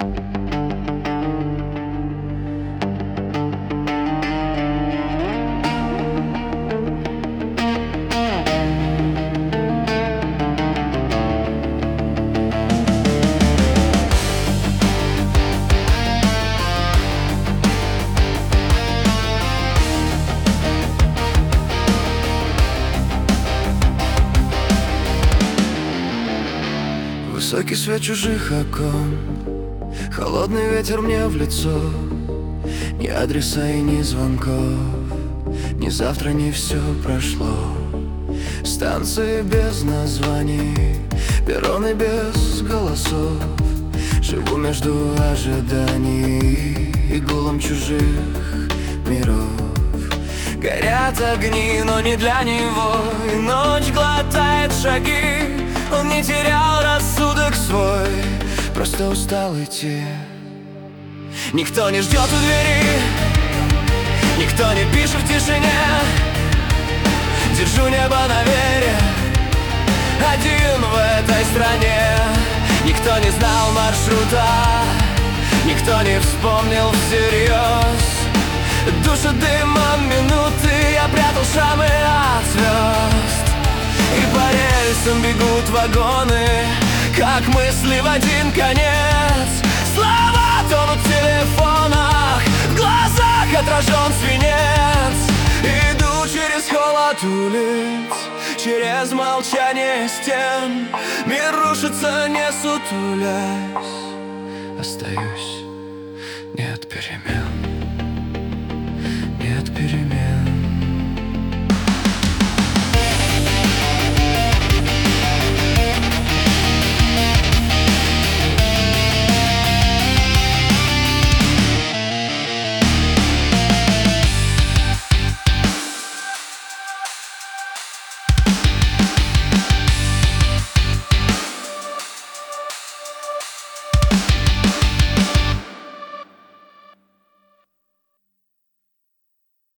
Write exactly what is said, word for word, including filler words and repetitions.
Высокий свет чужих окон, холодный ветер мне в лицо. Ни адреса и ни звонков, ни завтра, ни все прошло. Станции без названий, перроны без голосов. Живу между ожиданий и гулом чужих миров. Горят огни, но не для него, и ночь глотает шаги. Он не терял рассудок свой, просто устал идти. Никто не ждет у двери, никто не пишет в тишине. Держу небо на вере, один в этой стране. Никто не знал маршрута, никто не вспомнил всерьез. Душат дымом минуты, я прятал шрамы от звезд. И по рельсам бегут вагоны, как мысли в один конец. Слова тонут в телефонах, в глазах отражен свинец. Иду через холод улиц, через молчание стен. Мир рушится, не сутулясь. Остаюсь, нет перемен, нет перемен.